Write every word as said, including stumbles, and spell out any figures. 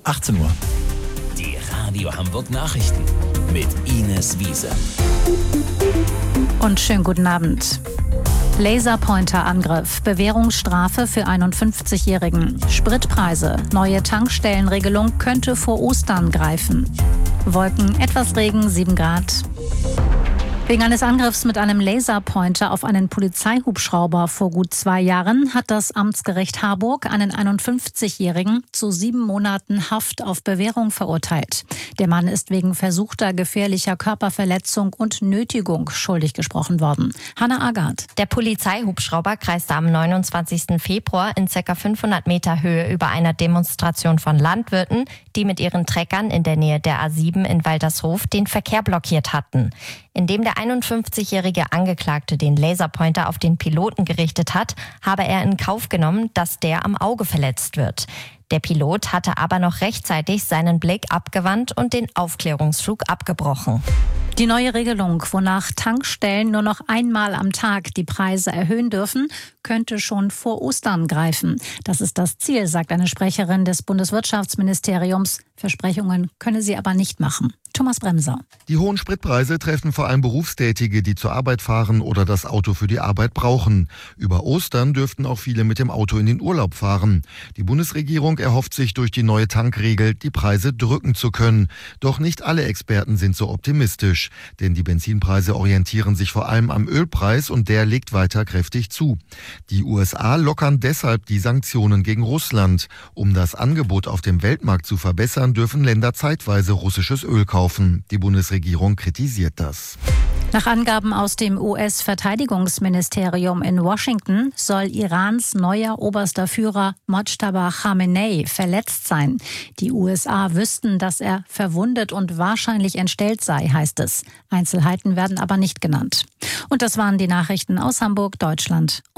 achtzehn Uhr. Die Radio Hamburg Nachrichten mit Ines Wiese. Und schönen guten Abend. Laserpointer-Angriff, Bewährungsstrafe für einundfünfzigjährigen. Spritpreise, neue Tankstellenregelung könnte vor Ostern greifen. Wolken, etwas Regen, sieben Grad. Wegen eines Angriffs mit einem Laserpointer auf einen Polizeihubschrauber vor gut zwei Jahren hat das Amtsgericht Harburg einen einundfünfzigjährigen zu sieben Monaten Haft auf Bewährung verurteilt. Der Mann ist wegen versuchter gefährlicher Körperverletzung und Nötigung schuldig gesprochen worden. Hanna Agard. Der Polizeihubschrauber kreiste am neunundzwanzigsten Februar in ca. fünfhundert Meter Höhe über einer Demonstration von Landwirten, die mit ihren Treckern in der Nähe der A sieben in Waltershof den Verkehr blockiert hatten. Indem der einundfünfzigjährige Angeklagte den Laserpointer auf den Piloten gerichtet hat, habe er in Kauf genommen, dass der am Auge verletzt wird. Der Pilot hatte aber noch rechtzeitig seinen Blick abgewandt und den Aufklärungsflug abgebrochen. Die neue Regelung, wonach Tankstellen nur noch einmal am Tag die Preise erhöhen dürfen, könnte schon vor Ostern greifen. Das ist das Ziel, sagt eine Sprecherin des Bundeswirtschaftsministeriums. Versprechungen könne sie aber nicht machen. Thomas Bremser. Die hohen Spritpreise treffen vor allem Berufstätige, die zur Arbeit fahren oder das Auto für die Arbeit brauchen. Über Ostern dürften auch viele mit dem Auto in den Urlaub fahren. Die Bundesregierung erhofft sich durch die neue Tankregel, die Preise drücken zu können. Doch nicht alle Experten sind so optimistisch. Denn die Benzinpreise orientieren sich vor allem am Ölpreis und der legt weiter kräftig zu. Die U S A lockern deshalb die Sanktionen gegen Russland. Um das Angebot auf dem Weltmarkt zu verbessern, dürfen Länder zeitweise russisches Öl kaufen. Die Bundesregierung kritisiert das. Nach Angaben aus dem U S-Verteidigungsministerium in Washington soll Irans neuer oberster Führer Mojtaba Khamenei verletzt sein. Die U S A wüssten, dass er verwundet und wahrscheinlich entstellt sei, heißt es. Einzelheiten werden aber nicht genannt. Und das waren die Nachrichten aus Hamburg, Deutschland.